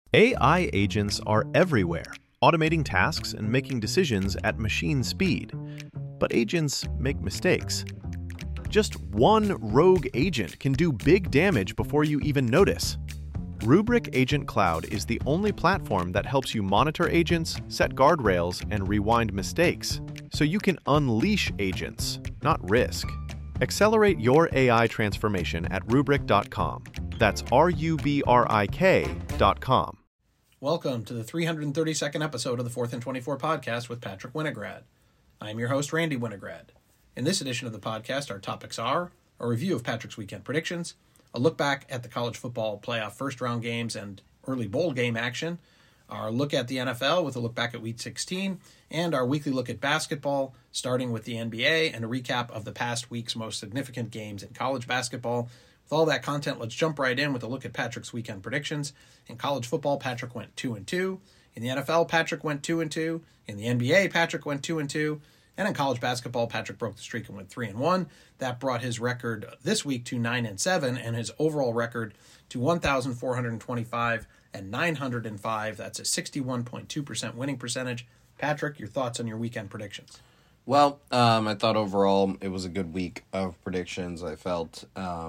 AI agents are everywhere, automating tasks and making decisions at machine speed. But agents make mistakes. Just one rogue agent can do big damage before you even notice. Rubrik Agent Cloud is the only platform that helps you monitor agents, set guardrails, and rewind mistakes, so you can unleash agents, not risk. Accelerate your AI transformation at Rubrik.com. That's RUBRIK.com. Welcome to the 332nd episode of the 4th and 24 podcast with Patrick Winograd. I am your host, Randy Winograd. In this edition of the podcast, our topics are a review of Patrick's weekend predictions, a look back at the college football playoff first-round games and early bowl game action, our look at the NFL with a look back at Week 16, and our weekly look at basketball, starting with the NBA and a recap of the past week's most significant games in college basketball. With all that content, let's jump right in with a look at Patrick's weekend predictions. In college football, Patrick went 2-2. In the NFL, Patrick went 2-2. In the NBA, Patrick went 2-2. And in college basketball, Patrick broke the streak and went 3-1. That brought his record this week to 9-7 and his overall record to 1,425 and 905. That's a 61.2% winning percentage. Patrick, your thoughts on your weekend predictions? Well, I thought overall it was a good week of predictions. I felt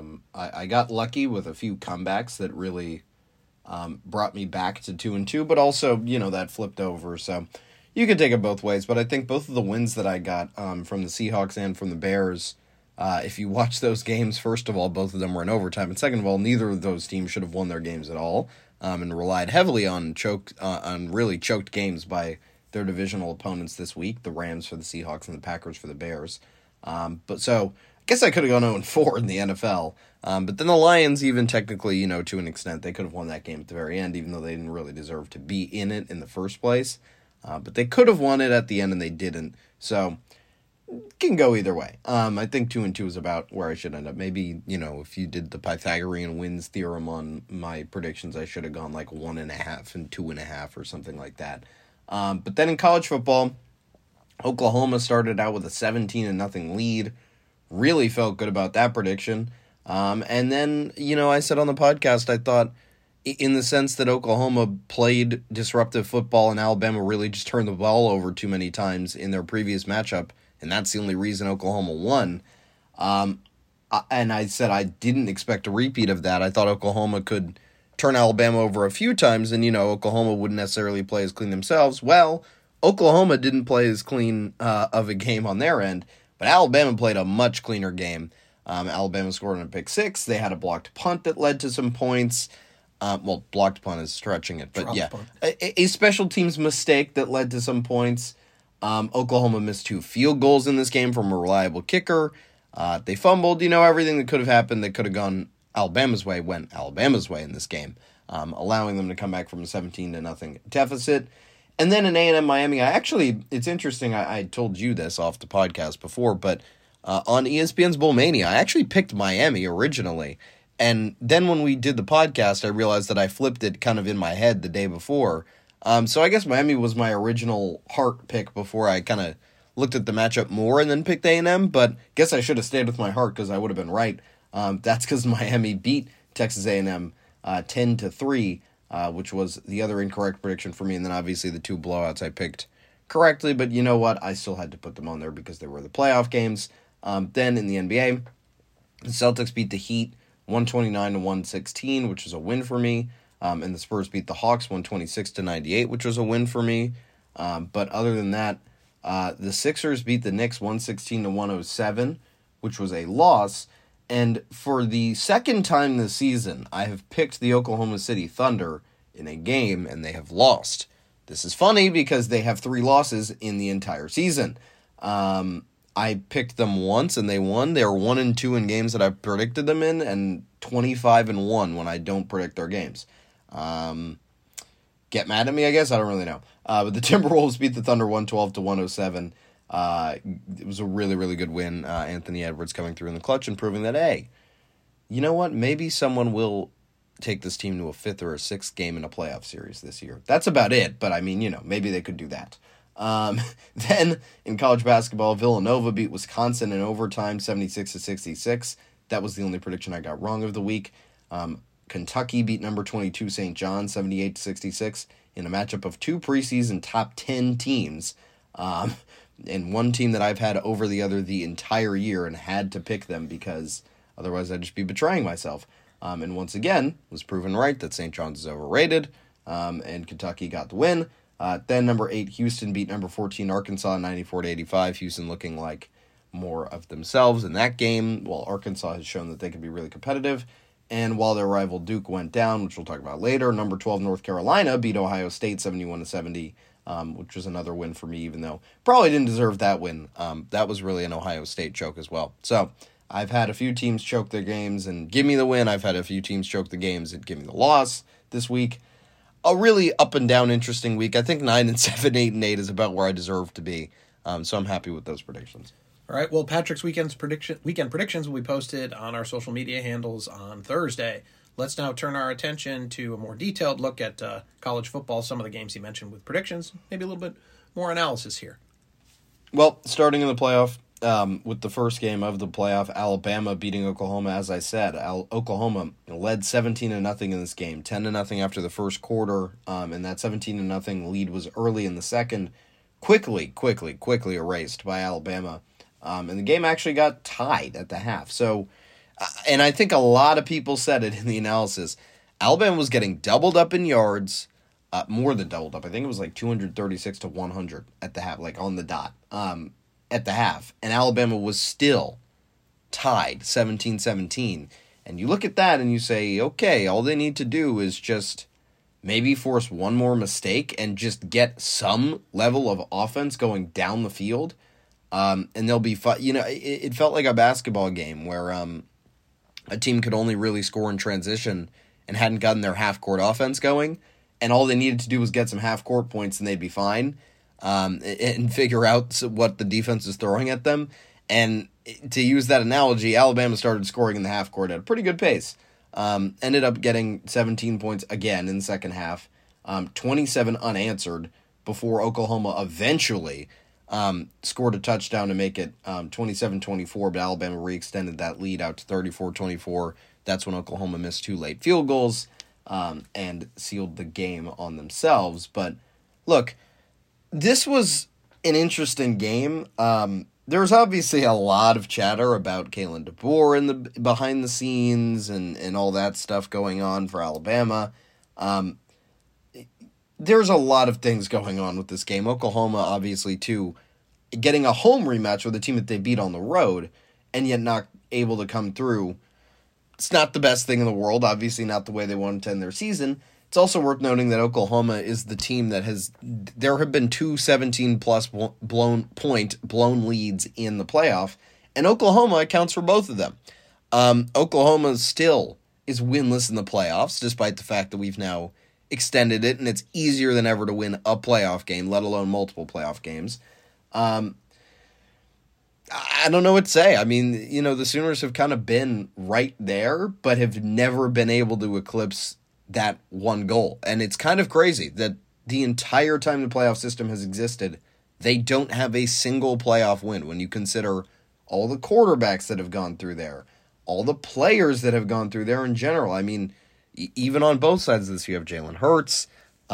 I got lucky with a few comebacks that really brought me back to 2-2, but also, that flipped over. So you could take it both ways, but I think both of the wins that I got from the Seahawks and from the Bears, if you watch those games, first of all, both of them were in overtime, and second of all, neither of those teams should have won their games at all, and relied heavily on really choked games by their divisional opponents this week, the Rams for the Seahawks and the Packers for the Bears. So I guess I could have gone 0-4 in the NFL, but then the Lions, even technically, to an extent, they could have won that game at the very end, even though they didn't really deserve to be in it in the first place. But they could have won it at the end, and they didn't. So it can go either way. I think 2-2 is about where I should end up. Maybe, if you did the Pythagorean wins theorem on my predictions, I should have gone like 1.5 and 2.5 or something like that. But then in college football, Oklahoma started out with a 17-0 lead. Really felt good about that prediction. And then, I said on the podcast, I thought, in the sense that Oklahoma played disruptive football and Alabama really just turned the ball over too many times in their previous matchup, and that's the only reason Oklahoma won. And I said I didn't expect a repeat of that. I thought Oklahoma could turn Alabama over a few times, and, Oklahoma wouldn't necessarily play as clean themselves. Well, Oklahoma didn't play as clean of a game on their end, but Alabama played a much cleaner game. Alabama scored on a pick six. They had a blocked punt that led to some points. Blocked punt is stretching it, but a special teams mistake that led to some points. Oklahoma missed 2 field goals in this game from a reliable kicker. They fumbled, everything that could have happened that could have gone Alabama's way went Alabama's way in this game, allowing them to come back from a 17-0 deficit. And then in A&M Miami, it's interesting, I told you this off the podcast before, but on ESPN's Bowl Mania, I actually picked Miami originally. And then when we did the podcast, I realized that I flipped it kind of in my head the day before. So I guess Miami was my original heart pick before I kind of looked at the matchup more and then picked A&M. But guess I should have stayed with my heart because I would have been right. That's because Miami beat Texas A&M 10-3, which was the other incorrect prediction for me. And then obviously the 2 blowouts I picked correctly. But you know what? I still had to put them on there because they were the playoff games. Then in the NBA, the Celtics beat the Heat 129-116, which was a win for me. And the Spurs beat the Hawks 126-98, which was a win for me. But other than that, the Sixers beat the Knicks 116-107, which was a loss. And for the second time this season, I have picked the Oklahoma City Thunder in a game, and they have lost. This is funny because they have 3 losses in the entire season. I picked them once and they won. They were 1-2 in games that I predicted them in, and 25-1 when I don't predict their games. Get mad at me, I guess? I don't really know. But the Timberwolves beat the Thunder 112-107. It was a really, really good win. Anthony Edwards coming through in the clutch and proving that, hey, you know what? Maybe someone will take this team to a 5th or a 6th game in a playoff series this year. That's about it, but maybe they could do that. Then in college basketball, Villanova beat Wisconsin in overtime 76-66. That was the only prediction I got wrong of the week. Kentucky beat number 22 St. John 78-66 in a matchup of two preseason top 10 teams. And one team that I've had over the other the entire year and had to pick them because otherwise I'd just be betraying myself. And once again, was proven right that St. John's is overrated, and Kentucky got the win. Then number 8, Houston beat number 14 Arkansas 94-85. Houston looking like more of themselves in that game, while Arkansas has shown that they can be really competitive. And while their rival Duke went down, which we'll talk about later, number 12 North Carolina beat Ohio State 71-70, which was another win for me, even though probably didn't deserve that win. That was really an Ohio State choke as well. So I've had a few teams choke their games and give me the win. I've had a few teams choke the games and give me the loss this week. A really up and down interesting week. I think 9-7, 8-8 is about where I deserve to be. So I'm happy with those predictions. All right, well, Patrick's weekend predictions will be posted on our social media handles on Thursday. Let's now turn our attention to a more detailed look at college football, some of the games he mentioned with predictions, maybe a little bit more analysis here. Well, starting in the playoff, with the first game of the playoff, Alabama beating Oklahoma, as I said. Oklahoma led 17-0 in this game, 10-0 after the first quarter, and that 17-0 lead was early in the second, quickly erased by Alabama. And the game actually got tied at the half. So, and I think a lot of people said it in the analysis, Alabama was getting doubled up in yards, more than doubled up. I think it was like 236-100 at the half, like on the dot, at the half. And Alabama was still tied 17-17. And you look at that and you say, okay, all they need to do is just maybe force one more mistake and just get some level of offense going down the field. And they'll be fun. You know, it felt like a basketball game where a team could only really score in transition and hadn't gotten their half-court offense going, and all they needed to do was get some half-court points and they'd be fine, and figure out what the defense is throwing at them. And to use that analogy, Alabama started scoring in the half-court at a pretty good pace. Ended up getting 17 points again in the second half, 27 unanswered before Oklahoma eventually scored a touchdown to make it 27-24, but Alabama re-extended that lead out to 34-24. That's when Oklahoma missed 2 late field goals and sealed the game on themselves. But look, this was an interesting game. There's obviously a lot of chatter about Kalen DeBoer in the behind the scenes and all that stuff going on for Alabama. There's a lot of things going on with this game. Oklahoma, obviously, too, getting a home rematch with a team that they beat on the road and yet not able to come through. It's not the best thing in the world, obviously not the way they wanted to end their season. It's also worth noting that Oklahoma is the team that there have been 2 17-plus blown leads in the playoff, and Oklahoma accounts for both of them. Oklahoma still is winless in the playoffs, despite the fact that we've now extended it, and it's easier than ever to win a playoff game, let alone multiple playoff games. I don't know what to say. I mean, you know, the Sooners have kind of been right there, but have never been able to eclipse that one goal. And it's kind of crazy that the entire time the playoff system has existed, they don't have a single playoff win when you consider all the quarterbacks that have gone through there, all the players that have gone through there in general. I mean, even on both sides of this, you have Jalen Hurts.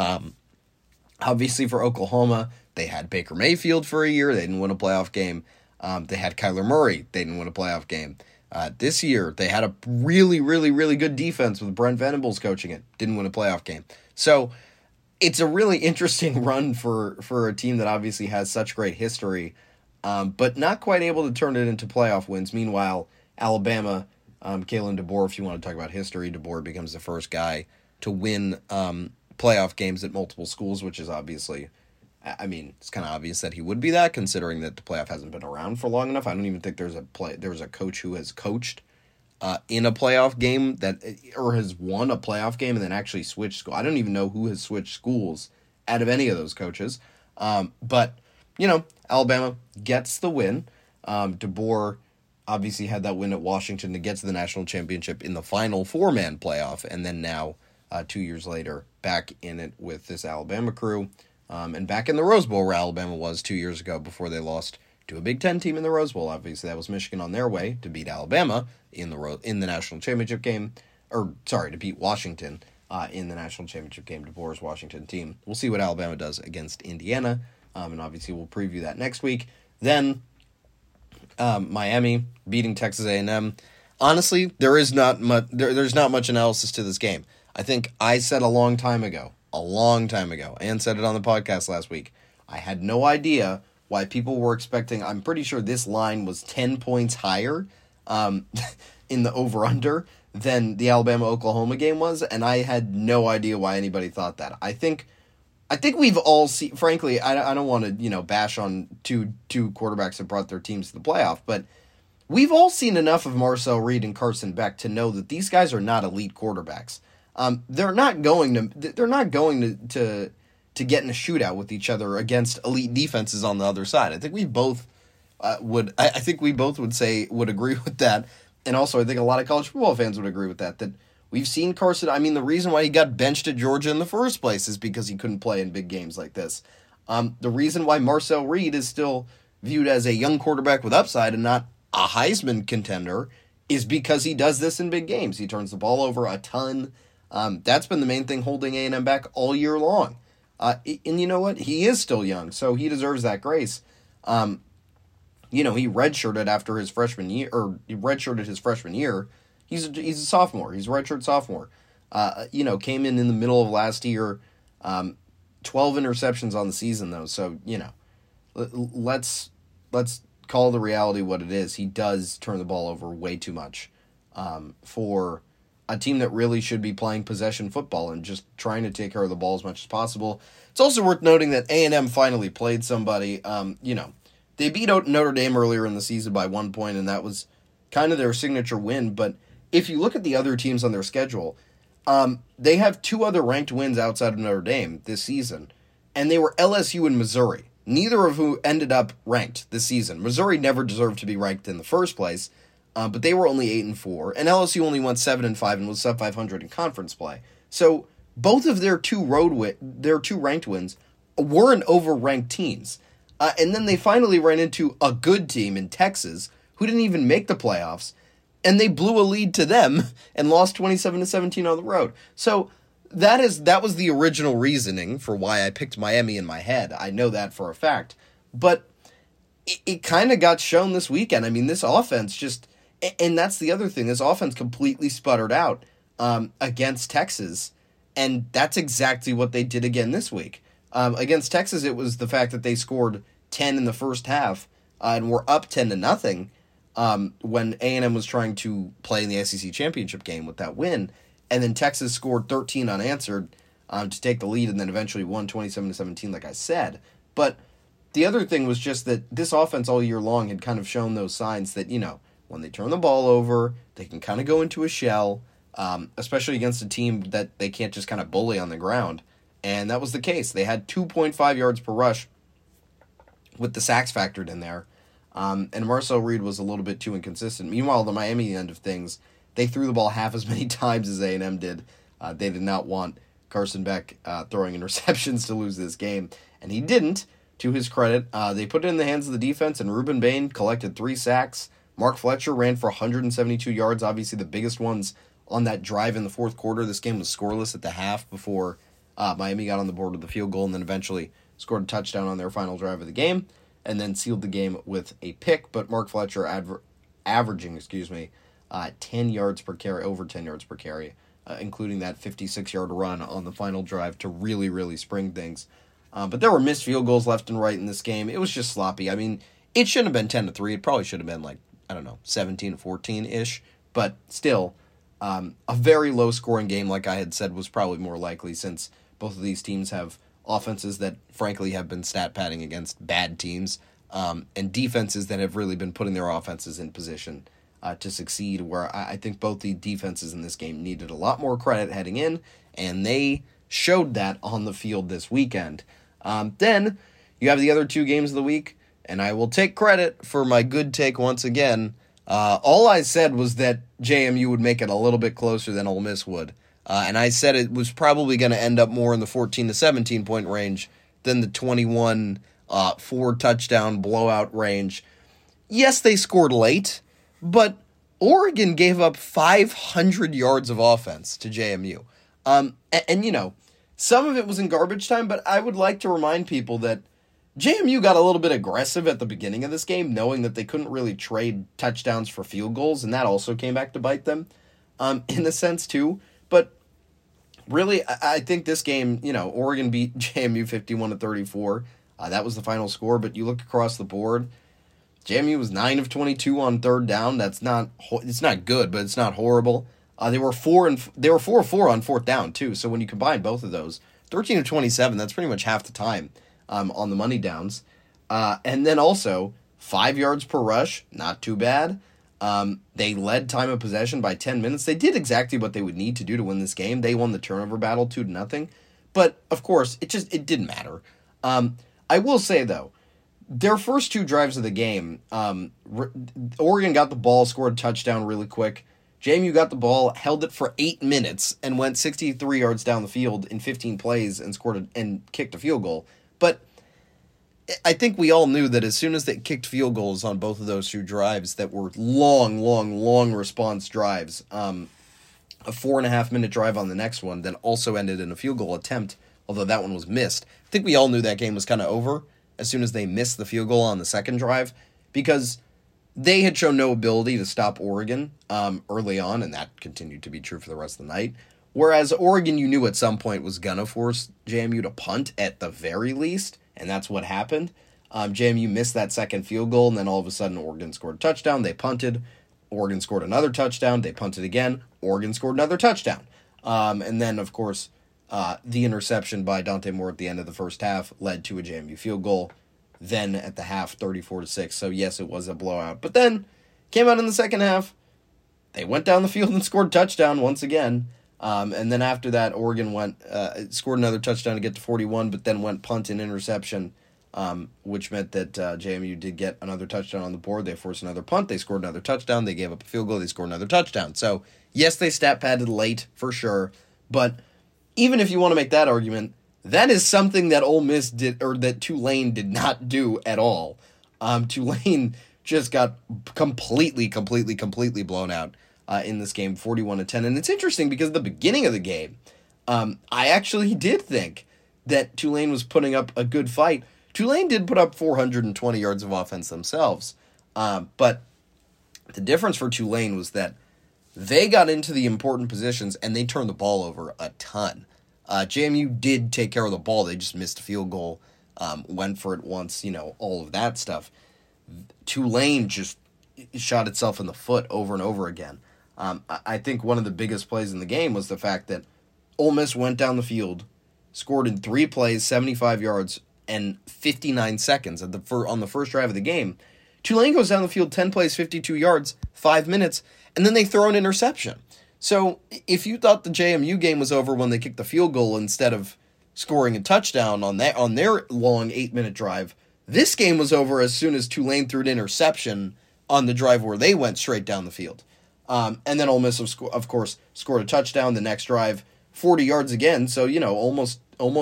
Obviously, for Oklahoma, they had Baker Mayfield for a year. They didn't win a playoff game. They had Kyler Murray. They didn't win a playoff game. This year, they had a really, really, really good defense with Brent Venables coaching it. Didn't win a playoff game. So it's a really interesting run for a team that obviously has such great history, but not quite able to turn it into playoff wins. Meanwhile, Alabama, Kalen DeBoer, if you want to talk about history, DeBoer becomes the first guy to win playoff games at multiple schools, which is obviously, I mean, it's kind of obvious that he would be that, considering that the playoff hasn't been around for long enough. I don't even think there was a coach who has coached in a playoff game or has won a playoff game and then actually switched school. I don't even know who has switched schools out of any of those coaches. But, you know, Alabama gets the win. DeBoer obviously had that win at Washington to get to the national championship in the final 4-man playoff, and then now, 2 years later, back in it with this Alabama crew. And back in the Rose Bowl where Alabama was 2 years ago before they lost to a Big Ten team in the Rose Bowl. Obviously, that was Michigan on their way to beat Alabama in the national championship game. to beat Washington in the national championship game. DeBoer's Washington team. We'll see what Alabama does against Indiana, and obviously we'll preview that next week. Then Miami beating Texas A&M. Honestly, there's not much analysis to this game. I think I said a long time ago, and said it on the podcast last week, I had no idea why people were expecting, I'm pretty sure this line was 10 points higher in the over-under than the Alabama-Oklahoma game was, and I had no idea why anybody thought that. I think we've all seen, frankly, I don't want to, bash on two quarterbacks that brought their teams to the playoff, but we've all seen enough of Marcel Reed and Carson Beck to know that these guys are not elite quarterbacks. They're not going to get in a shootout with each other against elite defenses on the other side. I think we both would agree with that. And also I think a lot of college football fans would agree with that we've seen Carson. I mean, the reason why he got benched at Georgia in the first place is because he couldn't play in big games like this. The reason why Marcel Reed is still viewed as a young quarterback with upside and not a Heisman contender is because he does this in big games. He turns the ball over a ton. That's been the main thing holding A&M back all year long. And you know what? He is still young, so he deserves that grace. He redshirted after his freshman year, or he redshirted his freshman year. He's a sophomore. He's a redshirt sophomore. Came in the middle of last year. 12 interceptions on the season, though. So, let's call the reality what it is. He does turn the ball over way too much for a team that really should be playing possession football and just trying to take care of the ball as much as possible. It's also worth noting that A&M finally played somebody. They beat Notre Dame earlier in the season by 1 point, and that was kind of their signature win. But if you look at the other teams on their schedule, they have two other ranked wins outside of Notre Dame this season, and they were LSU and Missouri, neither of who ended up ranked this season. Missouri never deserved to be ranked in the first place, but they were only 8-4, and LSU only went 7-5 and was sub 500 in conference play. So both of their two ranked wins weren't over-ranked teams. And then they finally ran into a good team in Texas who didn't even make the playoffs, and they blew a lead to them and lost 27-17 on the road. So that was the original reasoning for why I picked Miami in my head. I know that for a fact. But it kind of got shown this weekend. I mean, this offense just, and that's the other thing, this offense completely sputtered out against Texas, and that's exactly what they did again this week. Against Texas, it was the fact that they scored 10 in the first half and were up 10-0 when A&M was trying to play in the SEC championship game with that win, and then Texas scored 13 unanswered to take the lead, and then eventually won 27-17, like I said. But the other thing was just that this offense all year long had kind of shown those signs that, when they turn the ball over, they can kind of go into a shell, especially against a team that they can't just kind of bully on the ground. And that was the case. They had 2.5 yards per rush with the sacks factored in there. And Marcel Reed was a little bit too inconsistent. Meanwhile, the Miami end of things, they threw the ball half as many times as A&M did. They did not want Carson Beck throwing interceptions to lose this game. And he didn't, to his credit. They put it in the hands of the defense, and Ruben Bain collected 3 sacks. Mark Fletcher ran for 172 yards, obviously the biggest ones on that drive in the fourth quarter. This game was scoreless at the half before Miami got on the board with the field goal and then eventually scored a touchdown on their final drive of the game and then sealed the game with a pick. But Mark Fletcher averaging 10 yards per carry, over 10 yards per carry, including that 56-yard run on the final drive to really, really spring things. But there were missed field goals left and right in this game. It was just sloppy. I mean, it shouldn't have been 10-3. It probably should have been 17-14-ish. But still, a very low-scoring game, like I had said, was probably more likely since both of these teams have offenses that, frankly, have been stat padding against bad teams, and defenses that have really been putting their offenses in position to succeed, where I think both the defenses in this game needed a lot more credit heading in, and they showed that on the field this weekend. Then you have the other 2 games of the week, and I will take credit for my good take once again. All I said was that JMU would make it a little bit closer than Ole Miss would. And I said it was probably going to end up more in the 14-17 point range than the 21 4-touchdown blowout range. Yes, they scored late, but Oregon gave up 500 yards of offense to JMU. And you know, some of it was in garbage time, but I would like to remind people that JMU got a little bit aggressive at the beginning of this game, knowing that they couldn't really trade touchdowns for field goals, and that also came back to bite them, in a sense, too. But really, I think this game, you know, Oregon beat JMU 51-34. That was the final score, but you look across the board, JMU was 9 of 22 on third down. It's not good, but it's not horrible. They were 4 of 4 on fourth down, too. So when you combine both of those, 13 of 27, that's pretty much half the time. On the money downs. And then also, 5 yards per rush, not too bad. They led time of possession by 10 minutes. They did exactly what they would need to do to win this game. They won the turnover battle 2-0. But, of course, it didn't matter. I will say, though, their first 2 drives of the game, Oregon got the ball, scored a touchdown really quick. JMU got the ball, held it for 8 minutes, and went 63 yards down the field in 15 plays and kicked a field goal. But I think we all knew that as soon as they kicked field goals on both of those 2 drives that were long response drives, a 4.5-minute drive on the next one that also ended in a field goal attempt, although that one was missed. I think we all knew that game was kind of over as soon as they missed the field goal on the second drive, because they had shown no ability to stop Oregon early on, and that continued to be true for the rest of the night. Whereas Oregon, you knew at some point, was going to force JMU to punt at the very least, and that's what happened. JMU missed that second field goal, and then all of a sudden Oregon scored a touchdown. They punted. Oregon scored another touchdown. They punted again. Oregon scored another touchdown. And then, of course, the interception by Dante Moore at the end of the first half led to a JMU field goal. Then at the half, 34-6. So, yes, it was a blowout. But then, came out in the second half. They went down the field and scored a touchdown once again. And then after that, Oregon scored another touchdown to get to 41, but then went punt and interception, which meant that JMU did get another touchdown on the board. They forced another punt. They scored another touchdown. They gave up a field goal. They scored another touchdown. So, yes, they stat padded late, for sure. But even if you want to make that argument, that is something that Ole Miss did, or that Tulane did not do at all. Tulane just got completely blown out in this game, 41-10. And it's interesting because at the beginning of the game, I actually did think that Tulane was putting up a good fight. Tulane did put up 420 yards of offense themselves. But the difference for Tulane was that they got into the important positions and they turned the ball over a ton. JMU did take care of the ball. They just missed a field goal, went for it once, all of that stuff. Tulane just shot itself in the foot over and over again. I think one of the biggest plays in the game was the fact that Ole Miss went down the field, scored in 3 plays, 75 yards, and 59 seconds on the first drive of the game. Tulane goes down the field, 10 plays, 52 yards, 5 minutes, and then they throw an interception. So if you thought the JMU game was over when they kicked the field goal instead of scoring a touchdown on their long 8-minute drive, this game was over as soon as Tulane threw an interception on the drive where they went straight down the field. And then Ole Miss, of course, scored a touchdown the next drive, 40 yards again, so, almost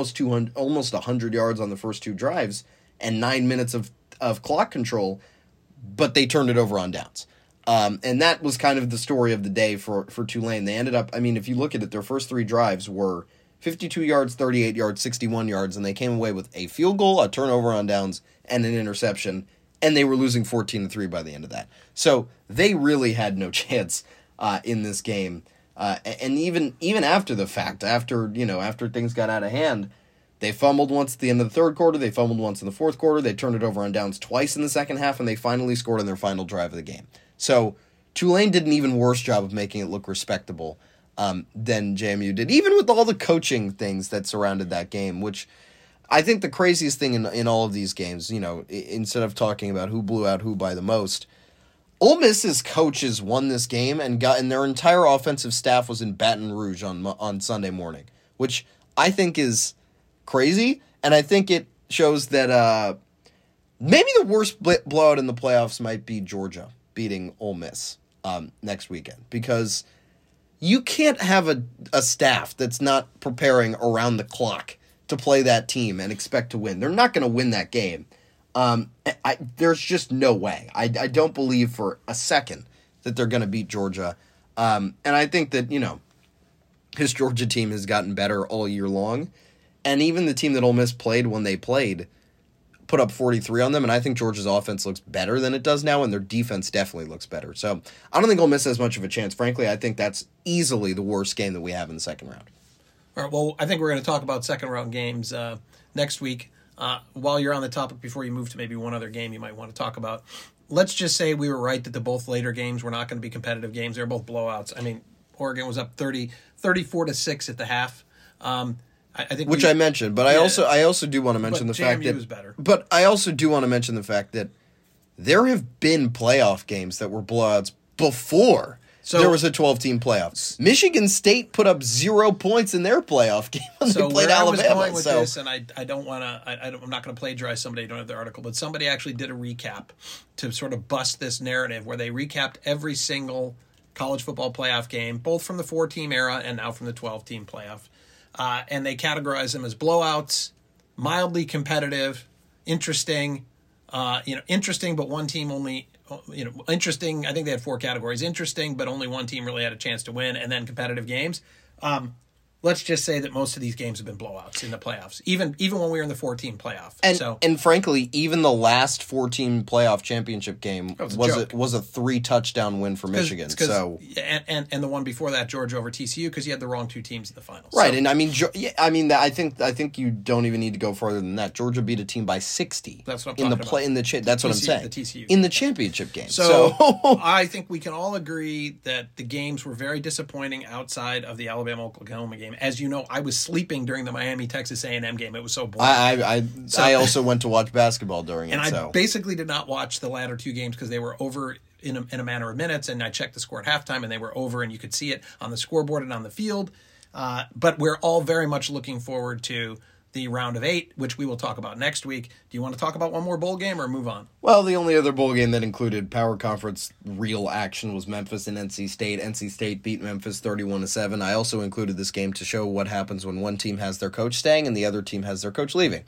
100 yards on the first 2 drives, and 9 minutes of clock control, but they turned it over on downs. And that was kind of the story of the day for Tulane. They ended up, if you look at it, their first 3 drives were 52 yards, 38 yards, 61 yards, and they came away with a field goal, a turnover on downs, and an interception, and they were losing 14-3 by the end of that. So they really had no chance in this game. And even after the fact, after things got out of hand, they fumbled once at the end of the third quarter, they fumbled once in the fourth quarter, they turned it over on downs twice in the second half, and they finally scored on their final drive of the game. So Tulane did an even worse job of making it look respectable than JMU did, even with all the coaching things that surrounded that game, which I think the craziest thing in all of these games, instead of talking about who blew out who by the most, Ole Miss's coaches won this game and their entire offensive staff was in Baton Rouge on Sunday morning, which I think is crazy, and I think it shows that maybe the worst blowout in the playoffs might be Georgia beating Ole Miss next weekend, because you can't have a staff that's not preparing around the clock to play that team and expect to win. They're not going to win that game. There's just no way. I don't believe for a second that they're going to beat Georgia. And I think that, his Georgia team has gotten better all year long. And even the team that Ole Miss played when they played put up 43 on them, and I think Georgia's offense looks better than it does now, and their defense definitely looks better. So I don't think Ole Miss has much of a chance. Frankly, I think that's easily the worst game that we have in the second round. All right, well, I think we're going to talk about second-round games next week. While you're on the topic, before you move to maybe one other game you might want to talk about, let's just say we were right that the both later games were not going to be competitive games. They were both blowouts. I mean, Oregon was up 34-6 at the half. I think I mentioned, but I also do want to mention the fact that was better. But I also do want to mention the fact that there have been playoff games that were blowouts before there was a 12-team playoff. Michigan State put up 0 points in their playoff game when they played Alabama. I was going with this, and I don't want to. I'm not going to plagiarize somebody who don't have the article, but somebody actually did a recap to sort of bust this narrative where they recapped every single college football playoff game, both from the 4-team era and now from the 12-team playoff. And they categorize them as blowouts, mildly competitive, interesting, interesting, but one team only, interesting. I think they had 4 categories: interesting, but only one team really had a chance to win, and then competitive games. Let's just say that most of these games have been blowouts in the playoffs, even when we were in the 4-team playoff. And frankly, even the last 4-team playoff championship game was a 3-touchdown win for Michigan. And the one before that, Georgia over TCU, because you had the wrong 2 teams in the finals. Right, so, and I think you don't even need to go farther than that. Georgia beat a team by 60. That's what I'm talking about. That's what I'm saying. The TCU in the championship game. So I think we can all agree that the games were very disappointing outside of the Alabama-Oklahoma game. As you know, I was sleeping during the Miami-Texas A&M game. It was so boring. I also went to watch basketball during it. And I basically did not watch the latter 2 games because they were over in a matter of minutes, and I checked the score at halftime, and they were over, and you could see it on the scoreboard and on the field. But we're all very much looking forward to the round of 8, which we will talk about next week. Do you want to talk about one more bowl game or move on? Well, the only other bowl game that included Power Conference real action was Memphis and NC State. NC State beat Memphis 31-7. I also included this game to show what happens when one team has their coach staying and the other team has their coach leaving.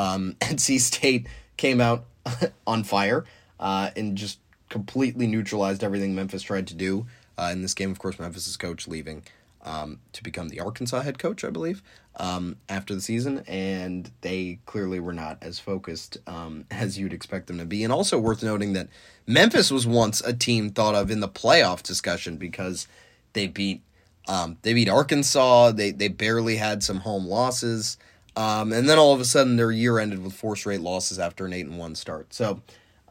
NC State came out on fire and just completely neutralized everything Memphis tried to do. In this game, of course, Memphis' coach leaving to become the Arkansas head coach, I believe, after the season, and they clearly were not as focused as you'd expect them to be. And also worth noting that Memphis was once a team thought of in the playoff discussion because they beat Arkansas. They barely had some home losses, and then all of a sudden their year ended with 4 straight losses after an 8-1 start. So,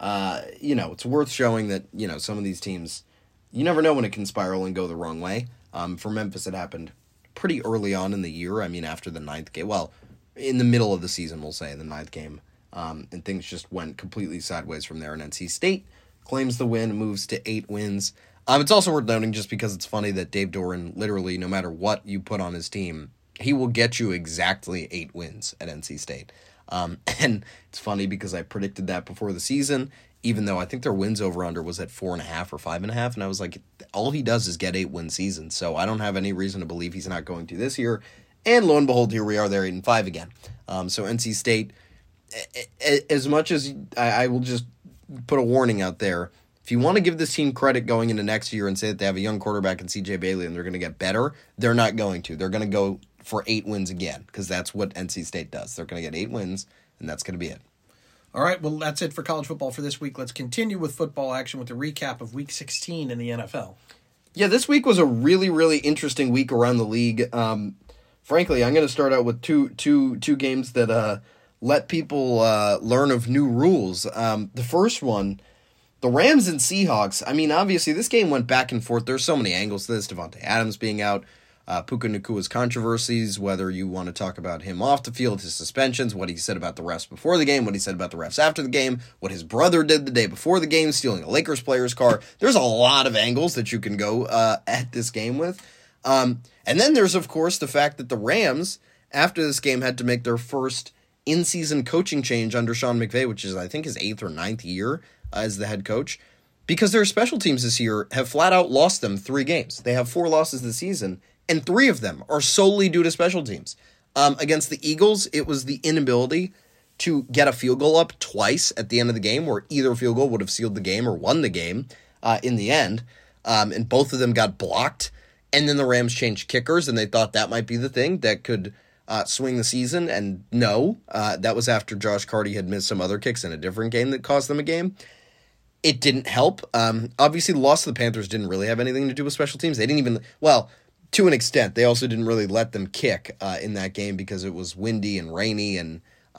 it's worth showing that some of these teams, you never know when it can spiral and go the wrong way. For Memphis, it happened pretty early on in the year. I mean, after the 9th game. Well, in the middle of the season, we'll say, the 9th game. And things just went completely sideways from there. And NC State claims the win, moves to 8 wins. It's also worth noting, just because it's funny, that Dave Doran, literally, no matter what you put on his team, he will get you exactly 8 wins at NC State. And it's funny because I predicted that before the season, even though I think their wins over-under was at 4.5 or 5.5, and I was like, all he does is get 8-win seasons, so I don't have any reason to believe he's not going to this year. And lo and behold, here we are, they're 8-5 again. So NC State, as much as I will just put a warning out there, if you want to give this team credit going into next year and say that they have a young quarterback in C.J. Bailey and they're going to get better, they're not going to. They're going to go for 8 wins again, because that's what NC State does. They're going to get 8 wins, and that's going to be it. All right, well, that's it for college football for this week. Let's continue with football action with a recap of Week 16 in the NFL. Yeah, this week was a really, really interesting week around the league. Frankly, I'm going to start out with two games that let people learn of new rules. The first one, the Rams and Seahawks. I mean, obviously, this game went back and forth. There's so many angles to this. Devontae Adams being out, Puka Nakua's controversies, whether you want to talk about him off the field, his suspensions, what he said about the refs before the game, what he said about the refs after the game, what his brother did the day before the game, stealing a Lakers player's car. There's a lot of angles that you can go at this game with. And then there's, of course, the fact that the Rams, after this game, had to make their first in-season coaching change under Sean McVay, which is, I think, his 8th or 9th year as the head coach, because their special teams this year have flat out lost them 3 games. They have 4 losses this season, and 3 of them are solely due to special teams. Against the Eagles, it was the inability to get a field goal up twice at the end of the game, where either field goal would have sealed the game or won the game in the end. and both of them got blocked. And then the Rams changed kickers, and they thought that might be the thing that could swing the season. And no, that was after Josh Carty had missed some other kicks in a different game that cost them a game. It didn't help. Obviously, the loss of the Panthers didn't really have anything to do with special teams. They didn't even, well, to an extent, they also didn't really let them kick in that game because it was windy and rainy and,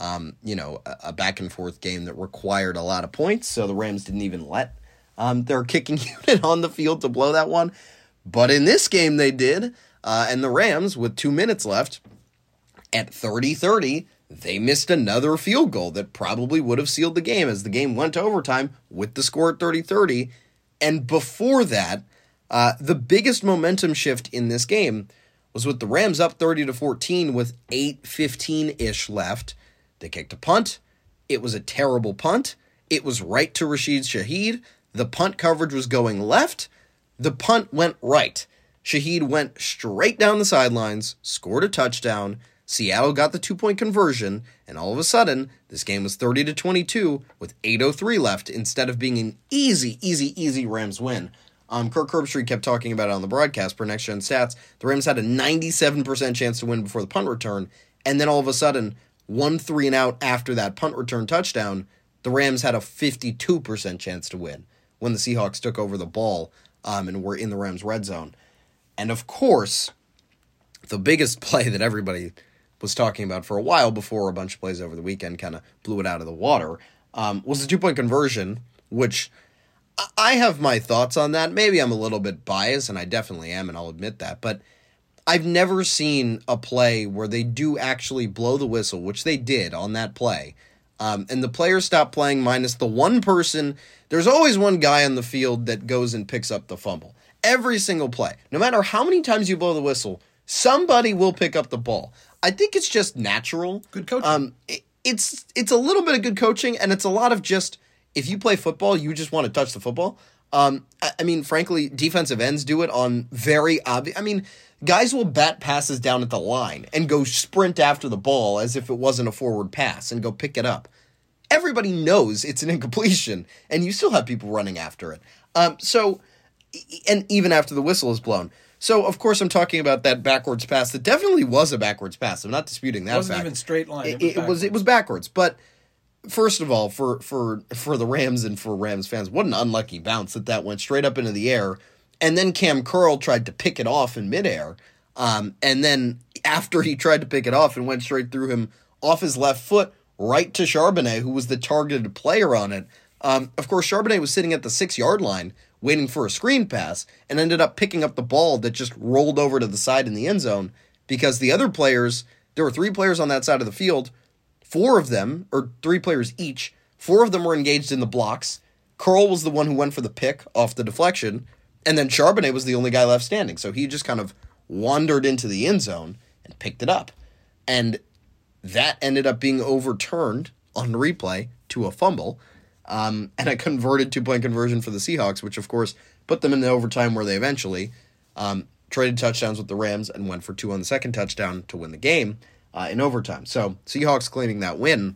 a back-and-forth game that required a lot of points. So the Rams didn't even let their kicking unit on the field to blow that one. But in this game they did, and the Rams, with 2 minutes left, at 30-30, they missed another field goal that probably would have sealed the game as the game went to overtime with the score at 30-30. And before that, the biggest momentum shift in this game was with the Rams up 30-14 with 8:15-ish left. They kicked a punt. It was a terrible punt. It was right to Rashid Shaheed. The punt coverage was going left. The punt went right. Shaheed went straight down the sidelines, scored a touchdown. Seattle got the 2-point conversion, and all of a sudden, this game was 30-22 with 8:03 left instead of being an easy Rams win. Kirk Herbstreit kept talking about it on the broadcast per Next Gen Stats. The Rams had a 97% chance to win before the punt return, and then all of a sudden, 1 3-and-out after that punt return touchdown, the Rams had a 52% chance to win when the Seahawks took over the ball and were in the Rams' red zone. And of course, the biggest play that everybody was talking about for a while before a bunch of plays over the weekend kind of blew it out of the water was the 2-point conversion, which I have my thoughts on that. Maybe I'm a little bit biased, and I definitely am, and I'll admit that. But I've never seen a play where they do actually blow the whistle, which they did on that play, and the players stop playing minus the one person. There's always one guy on the field that goes and picks up the fumble. Every single play. No matter how many times you blow the whistle, somebody will pick up the ball. I think it's just natural. Good coaching. It's a little bit of good coaching, and it's a lot of just, if you play football, you just want to touch the football. Frankly, defensive ends do it on very obvious. Guys will bat passes down at the line and go sprint after the ball as if it wasn't a forward pass and go pick it up. Everybody knows it's an incompletion, and you still have people running after it. And even after the whistle is blown. So, of course, I'm talking about that backwards pass. That definitely was a backwards pass. I'm not disputing that fact. It wasn't even straight line. It was backwards. But first of all, for the Rams and for Rams fans, what an unlucky bounce that went straight up into the air. And then Cam Curl tried to pick it off in midair. And then after he tried to pick it off and went straight through him off his left foot, right to Charbonnet, who was the targeted player on it. Of course, Charbonnet was sitting at the 6-yard line waiting for a screen pass and ended up picking up the ball that just rolled over to the side in the end zone because the other players, there were 3 players on that side of the field, 4 of them, or 3 players each, 4 of them were engaged in the blocks. Curl was the one who went for the pick off the deflection, and then Charbonnet was the only guy left standing. So he just kind of wandered into the end zone and picked it up. And that ended up being overturned on replay to a fumble. And a converted 2-point conversion for the Seahawks, which, of course, put them in the overtime where they eventually traded touchdowns with the Rams and went for 2 on the second touchdown to win the game in overtime. So, Seahawks claiming that win.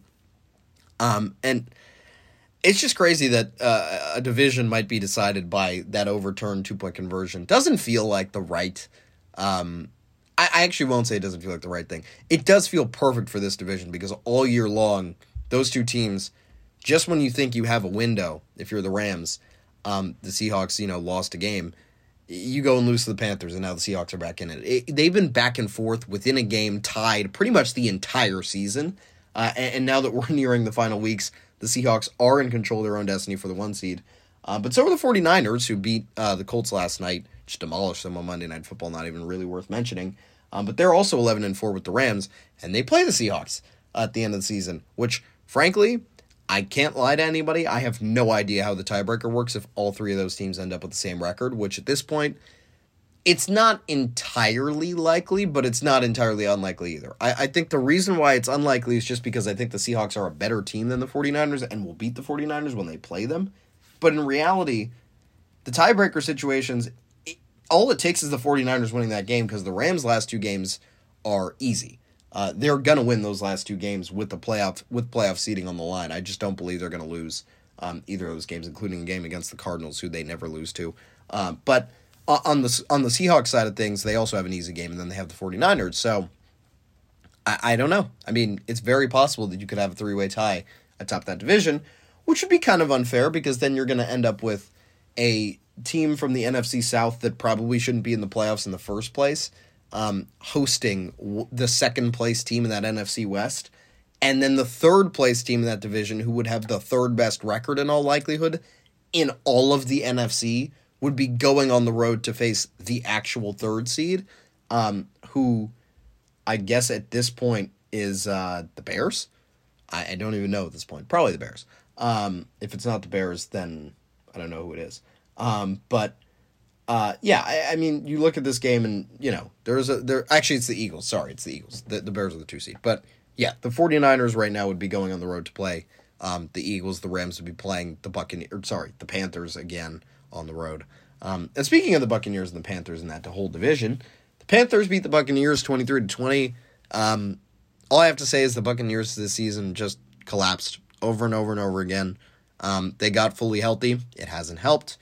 And it's just crazy that a division might be decided by that overturned 2-point conversion. Doesn't feel like the right... I actually won't say it doesn't feel like the right thing. It does feel perfect for this division because all year long, those two teams... Just when you think you have a window, if you're the Rams, the Seahawks, lost a game, you go and lose to the Panthers, and now the Seahawks are back in it. They've been back and forth within a game, tied pretty much the entire season. And now that we're nearing the final weeks, the Seahawks are in control of their own destiny for the 1 seed. But so are the 49ers, who beat the Colts last night, just demolished them on Monday Night Football, not even really worth mentioning. But they're also 11-4 with the Rams, and they play the Seahawks at the end of the season, which, frankly... I can't lie to anybody. I have no idea how the tiebreaker works if all 3 of those teams end up with the same record, which at this point, it's not entirely likely, but it's not entirely unlikely either. I think the reason why it's unlikely is just because I think the Seahawks are a better team than the 49ers and will beat the 49ers when they play them. But in reality, the tiebreaker situations, all it takes is the 49ers winning that game because the Rams' last 2 games are easy. They're going to win those last 2 games with playoff seeding on the line. I just don't believe they're going to lose either of those games, including a game against the Cardinals, who they never lose to. But on the Seahawks side of things, they also have an easy game, and then they have the 49ers. So I don't know. I mean, it's very possible that you could have a three-way tie atop that division, which would be kind of unfair because then you're going to end up with a team from the NFC South that probably shouldn't be in the playoffs in the first place, hosting the second-place team in that NFC West, and then the third-place team in that division, who would have the third-best record in all likelihood in all of the NFC, would be going on the road to face the actual third seed, who I guess at this point is the Bears. I don't even know at this point. Probably the Bears. If it's not the Bears, then I don't know who it is. Yeah, I mean, you look at this game and, you know, actually it's the Eagles. Sorry, it's the Eagles. The Bears are the 2 seed. But yeah, the 49ers right now would be going on the road to play the Eagles. The Rams would be playing the Panthers again on the road. And speaking of the Buccaneers and the Panthers in that whole division, the Panthers beat the Buccaneers 23-20. All I have to say is the Buccaneers this season just collapsed over and over and over again. They got fully healthy. It hasn't helped.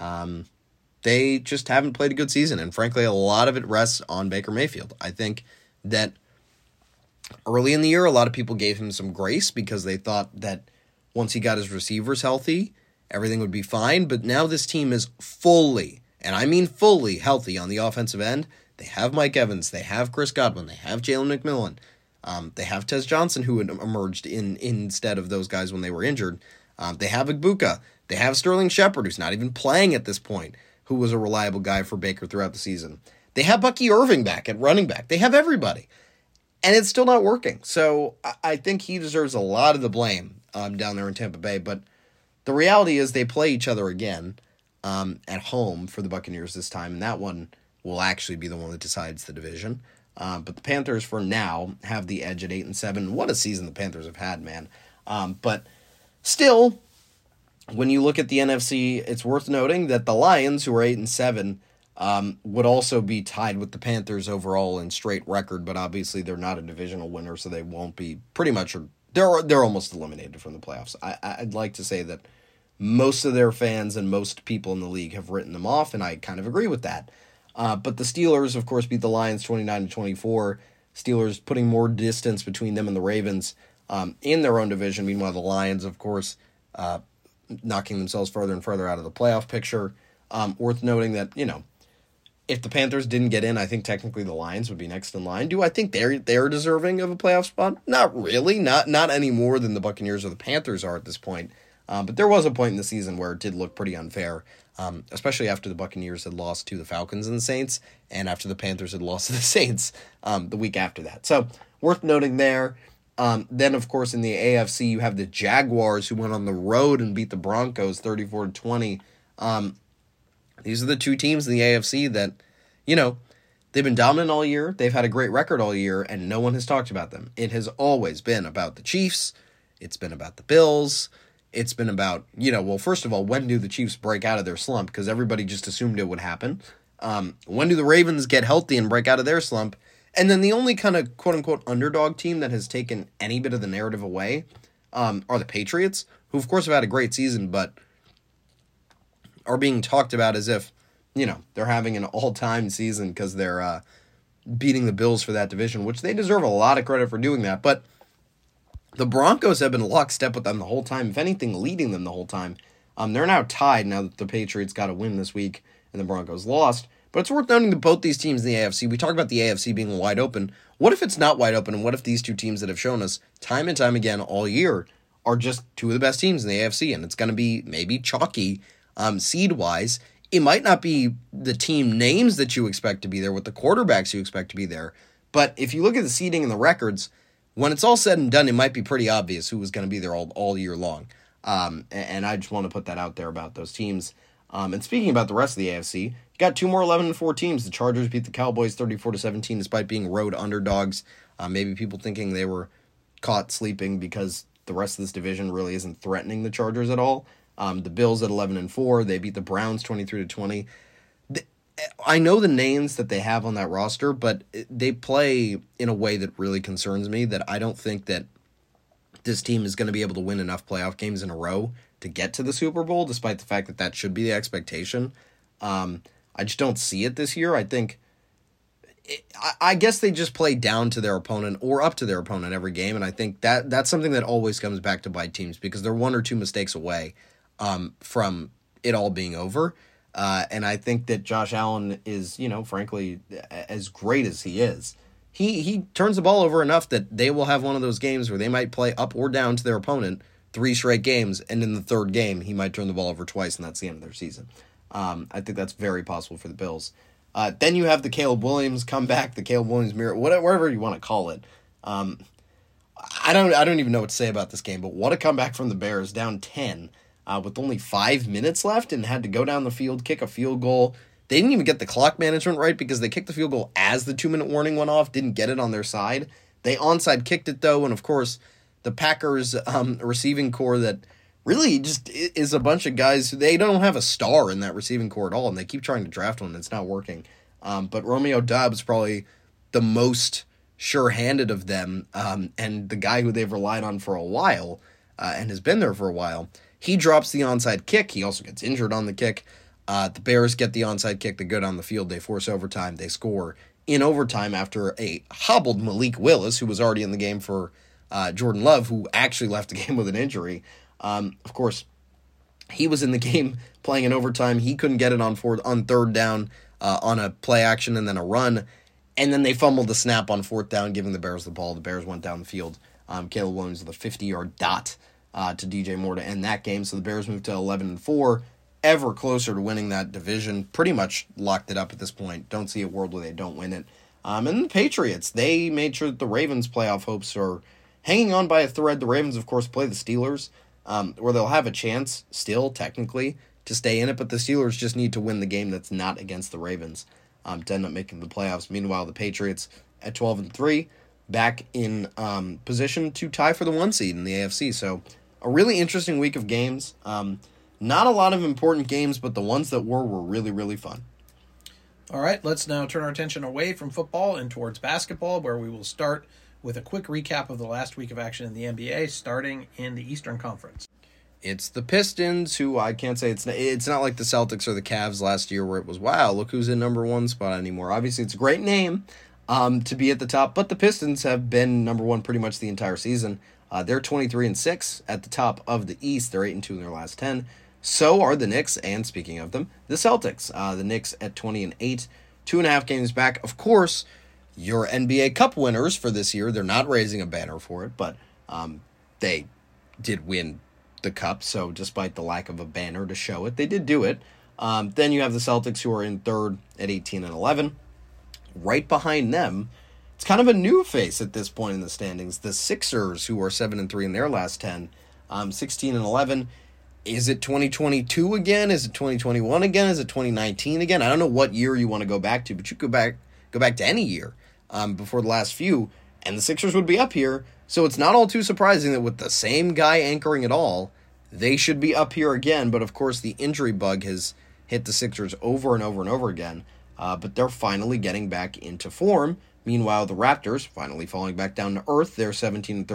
They just haven't played a good season, and frankly, a lot of it rests on Baker Mayfield. I think that early in the year, a lot of people gave him some grace because they thought that once he got his receivers healthy, everything would be fine. But now this team is fully, and I mean fully, healthy on the offensive end. They have Mike Evans. They have Chris Godwin. They have Jalen McMillan. They have Tez Johnson, who had emerged instead of those guys when they were injured. They have Igbuka. They have Sterling Shepard, who's not even playing at this point, who was a reliable guy for Baker throughout the season. They have Bucky Irving back at running back. They have everybody. And it's still not working. So I think he deserves a lot of the blame down there in Tampa Bay. But the reality is they play each other again at home for the Buccaneers this time. And that one will actually be the one that decides the division. But the Panthers, for now, have the edge at 8-7. What a season the Panthers have had, man. But still, when you look at the NFC, it's worth noting that the Lions, who are 8-7, would also be tied with the Panthers overall in straight record, but obviously they're not a divisional winner, so they won't be pretty much. They're almost eliminated from the playoffs. I'd like to say that most of their fans and most people in the league have written them off, and I kind of agree with that. But the Steelers, of course, beat the Lions 29-24. Steelers putting more distance between them and the Ravens in their own division. Meanwhile, the Lions, of course, knocking themselves further and further out of the playoff picture. Worth noting that, you know, if the Panthers didn't get in, I think technically the Lions would be next in line. Do I think they're deserving of a playoff spot? Not really. Not any more than the Buccaneers or the Panthers are at this point. But there was a point in the season where it did look pretty unfair, especially after the Buccaneers had lost to the Falcons and the Saints, and after the Panthers had lost to the Saints the week after that. So worth noting there. Then, of course, in the AFC, you have the Jaguars, who went on the road and beat the Broncos 34-20. These are the two teams in the AFC that, you know, they've been dominant all year. They've had a great record all year, and no one has talked about them. It has always been about the Chiefs. It's been about the Bills. It's been about, you know, well, first of all, when do the Chiefs break out of their slump? Because everybody just assumed it would happen. When do the Ravens get healthy and break out of their slump? And then the only kind of quote-unquote underdog team that has taken any bit of the narrative away are the Patriots, who, of course, have had a great season, but are being talked about as if, you know, they're having an all-time season because they're beating the Bills for that division, which they deserve a lot of credit for doing that. But the Broncos have been lockstep with them the whole time, if anything, leading them the whole time. They're now tied now that the Patriots got a win this week and the Broncos lost. But it's worth noting that both these teams in the AFC, we talk about the AFC being wide open. What if it's not wide open, and what if these two teams that have shown us time and time again all year are just two of the best teams in the AFC, and it's going to be maybe chalky seed-wise. It might not be the team names that you expect to be there with the quarterbacks you expect to be there, but if you look at the seeding and the records, when it's all said and done, it might be pretty obvious who was going to be there all year long. And I just want to put that out there about those teams. And speaking about the rest of the AFC, you got two more 11-4 teams. The Chargers beat the Cowboys 34-17 despite being road underdogs. Maybe people thinking they were caught sleeping because the rest of this division really isn't threatening the Chargers at all. The Bills at 11-4, they beat the Browns 23-20. I know the names that they have on that roster, but they play in a way that really concerns me, that I don't think that this team is going to be able to win enough playoff games in a row to get to the Super Bowl, despite the fact that that should be the expectation. I just don't see it this year. I think, I guess they just play down to their opponent or up to their opponent every game, and I think that's something that always comes back to bite teams because they're one or two mistakes away from it all being over. And I think that Josh Allen is, frankly, as great as he is, he turns the ball over enough that they will have one of those games where they might play up or down to their opponent 3 straight games, and in the third game, he might turn the ball over twice, and that's the end of their season. I think that's very possible for the Bills. Then you have the Caleb Williams comeback, the Caleb Williams mirror, whatever you want to call it. I don't even know what to say about this game, but what a comeback from the Bears, down 10 with only 5 minutes left, and had to go down the field, kick a field goal. They didn't even get the clock management right because they kicked the field goal as the 2-minute warning went off, didn't get it on their side. They onside kicked it, though, and of course, the Packers receiving core that really just is a bunch of guys, they don't have a star in that receiving core at all, and they keep trying to draft one, and it's not working. But Romeo Doubs probably the most sure-handed of them, and the guy who they've relied on for a while, and has been there for a while. He drops the onside kick. He also gets injured on the kick. The Bears get the onside kick. They go down the field. They force overtime. They score in overtime after a hobbled Malik Willis, who was already in the game for Jordan Love, who actually left the game with an injury. Of course, he was in the game playing in overtime. He couldn't get it on third down on a play action and then a run. And then they fumbled the snap on fourth down, giving the Bears the ball. The Bears went down the field. Caleb Williams with a 50-yard dot to DJ Moore to end that game. So the Bears moved to 11-4, ever closer to winning that division. Pretty much locked it up at this point. Don't see a world where they don't win it. And the Patriots, they made sure that the Ravens' playoff hopes are hanging on by a thread. The Ravens, of course, play the Steelers, where they'll have a chance still, technically, to stay in it. But the Steelers just need to win the game that's not against the Ravens to end up making the playoffs. Meanwhile, the Patriots at 12-3, back in position to tie for the 1 seed in the AFC. So a really interesting week of games. Not a lot of important games, but the ones that were really, really fun. All right, let's now turn our attention away from football and towards basketball, where we will start with a quick recap of the last week of action in the NBA, starting in the Eastern Conference. It's the Pistons, who I can't say it's not like the Celtics or the Cavs last year where it was, wow, look who's in number 1 spot anymore. Obviously, it's a great name to be at the top, but the Pistons have been number 1 pretty much the entire season. They're 23-6 at the top of the East. They're 8-2 in their last 10. So are the Knicks, and speaking of them, the Celtics. The Knicks at 20-8, 2.5 games back. Of course, your NBA Cup winners for this year, they're not raising a banner for it, but they did win the Cup, so despite the lack of a banner to show it, they did do it. Then you have the Celtics, who are in third at 18-11. Right behind them, it's kind of a new face at this point in the standings. The Sixers, who are 7-3 in their last 10, 16-11. Is it 2022 again? Is it 2021 again? Is it 2019 again? I don't know what year you want to go back to, but you could go back to any year before the last few, and the Sixers would be up here. So it's not all too surprising that with the same guy anchoring it all, they should be up here again. But of course, the injury bug has hit the Sixers over and over and over again. But they're finally getting back into form. Meanwhile, the Raptors finally falling back down to earth. They're 17-13,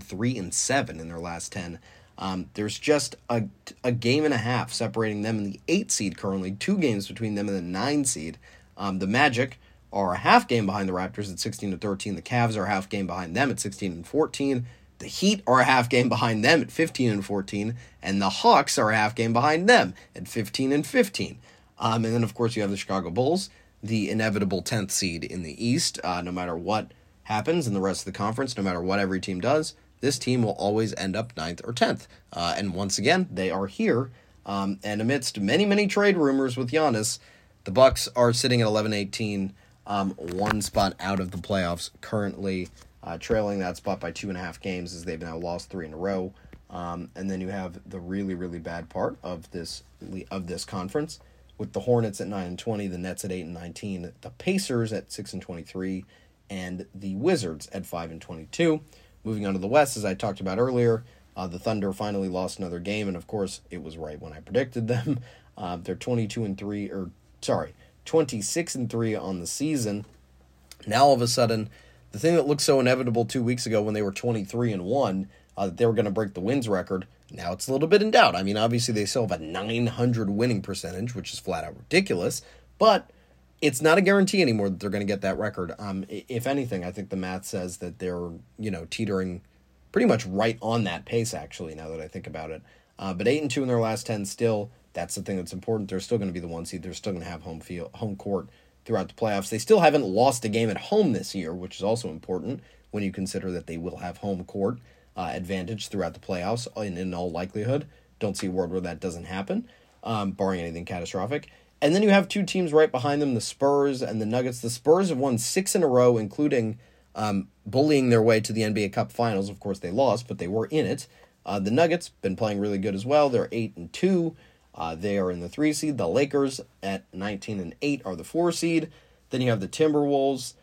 3-7 in their last 10. There's just a game and a half separating them and the 8 seed currently, 2 games between them and the 9 seed. The Magic are a half game behind the Raptors at 16-13. The Cavs are a half game behind them at 16-14. The Heat are a half game behind them at 15-14. And the Hawks are a half game behind them at 15-15. And then, of course, you have the Chicago Bulls, the inevitable 10th seed in the East. No matter what happens in the rest of the conference, no matter what every team does, this team will always end up 9th or 10th. And once again, they are here. And amidst many, many trade rumors with Giannis, the Bucks are sitting at 11-18, 1 spot out of the playoffs, currently trailing that spot by 2.5 games as they've now lost 3 in a row. And then you have the really, really bad part of this conference, with the Hornets at 9-20, the Nets at 8-19, the Pacers at 6-23, and the Wizards at 5-22. Moving on to the West, as I talked about earlier, the Thunder finally lost another game, and of course, it was right when I predicted them. They're 26-3 on the season. Now, all of a sudden, the thing that looked so inevitable 2 weeks ago when they were 23-1, that they were going to break the wins record. Now it's a little bit in doubt. I mean, obviously they still have a 900 winning percentage, which is flat out ridiculous, but it's not a guarantee anymore that they're going to get that record. If anything, I think the math says that they're, teetering pretty much right on that pace, actually, now that I think about it. But 8-2 in their last 10 still, that's the thing that's important. They're still going to be the 1 seed. They're still going to have home court throughout the playoffs. They still haven't lost a game at home this year, which is also important when you consider that they will have home court advantage throughout the playoffs in all likelihood. Don't see a world where that doesn't happen, barring anything catastrophic. And then you have 2 teams right behind them, the Spurs and the Nuggets. The Spurs have won 6 in a row, including bullying their way to the NBA Cup Finals. Of course, they lost, but they were in it. The Nuggets been playing really good as well. They're 8-2. They are in the 3 seed. The Lakers at 19-8 are the 4 seed. Then you have the Timberwolves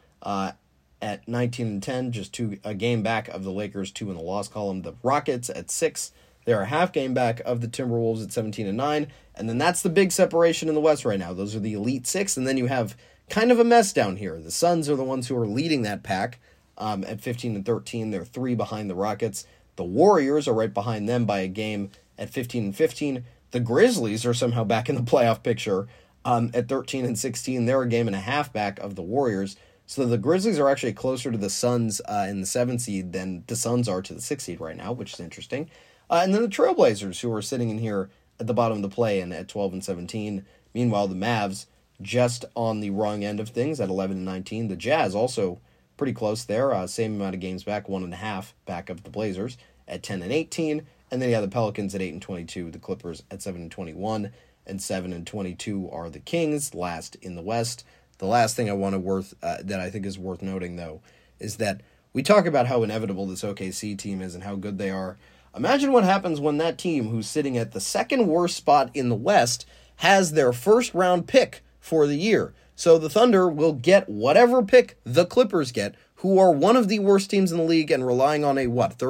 at 19-10, just a game back of the Lakers, 2 in the loss column. The Rockets at 6. They're a half game back of the Timberwolves at 17-9. And then that's the big separation in the West right now. Those are the Elite 6. And then you have kind of a mess down here. The Suns are the ones who are leading that pack at 15-13. They're 3 behind the Rockets. The Warriors are right behind them by a game at 15-15. The Grizzlies are somehow back in the playoff picture at 13-16. They're a game and a half back of the Warriors. So the Grizzlies are actually closer to the Suns in the 7 seed than the Suns are to the 6 seed right now, which is interesting. And then the Trailblazers, who are sitting in here at the bottom of the play-in at 12-17. Meanwhile, the Mavs just on the wrong end of things at 11-19. The Jazz also pretty close there, same amount of games back, 1.5 back of the Blazers at 10-18. And then you have the Pelicans at 8-22, the Clippers at 7-21, and 7-22 are the Kings, last in the West. The last thing that I think is worth noting, though, is that we talk about how inevitable this OKC team is and how good they are. Imagine what happens when that team, who's sitting at the second worst spot in the West, has their first round pick for the year. So the Thunder will get whatever pick the Clippers get, who are one of the worst teams in the league and relying on a,